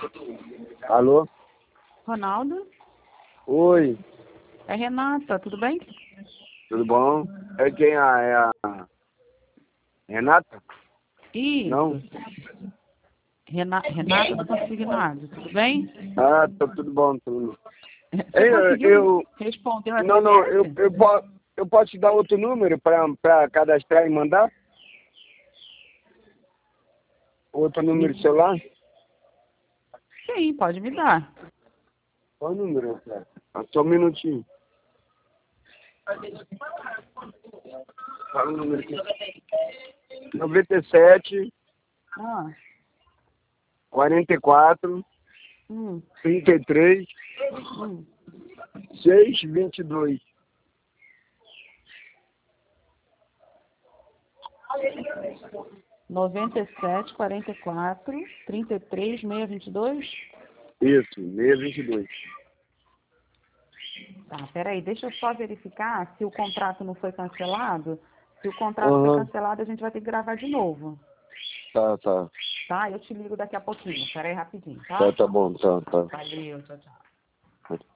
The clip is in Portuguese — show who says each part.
Speaker 1: Alô?
Speaker 2: Ronaldo?
Speaker 1: Oi,
Speaker 2: É Renata, tudo bem?
Speaker 1: tudo bom? É quem? É a Renata?
Speaker 2: Isso.
Speaker 1: Não?
Speaker 2: Renata do Consignado, tudo bem?
Speaker 1: Ah, tá tudo bom, tudo.
Speaker 2: Você conseguiu responder o
Speaker 1: Não, não,
Speaker 2: SMS?
Speaker 1: eu posso te dar outro número para cadastrar e mandar? Outro número de celular?
Speaker 2: Sim, pode me dar.
Speaker 1: Qual o número? Só um minutinho. Fala o número aqui. 97
Speaker 2: Ah,
Speaker 1: 44
Speaker 2: hum,
Speaker 1: 33
Speaker 2: hum.
Speaker 1: 622.
Speaker 2: 97, 44, 33, 622.
Speaker 1: Isso, 622.
Speaker 2: Tá, peraí, deixa eu só verificar se o contrato não foi cancelado. Se o contrato foi
Speaker 1: Aham.
Speaker 2: cancelado, a gente vai ter que gravar de novo.
Speaker 1: Tá, tá.
Speaker 2: Tá? Eu te ligo daqui a pouquinho. Peraí rapidinho, tá?
Speaker 1: Tá bom, tá.
Speaker 2: Valeu, tchau, tchau.